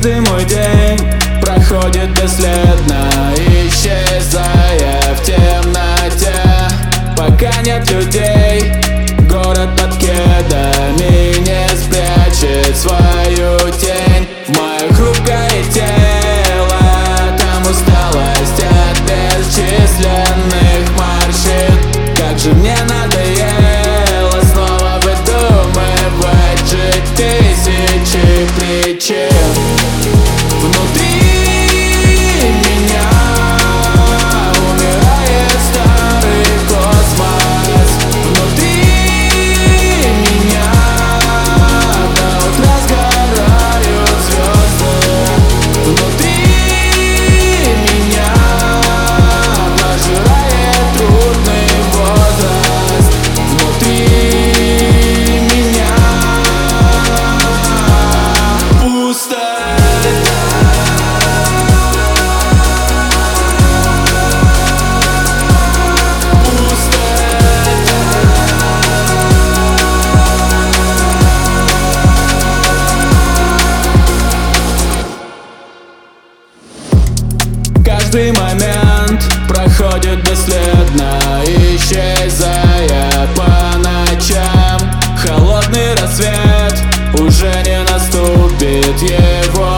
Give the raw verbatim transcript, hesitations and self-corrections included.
Каждый мой день проходит бесследно, исчезая в темноте. Пока нет людей, город под кедами не спрячет свою тень. В мое хрупкое тело там усталость от бесчисленных морщин. Как же мне надоело снова выдумывать жить тысячи причин. Внутри меня умирает старый космос. Внутри меня до утра сгорают звезды. Внутри меня пожирает трудный возраст. Внутри меня пусто. Каждый момент проходит бесследно, исчезая по ночам. Холодный рассвет уже не наступит, его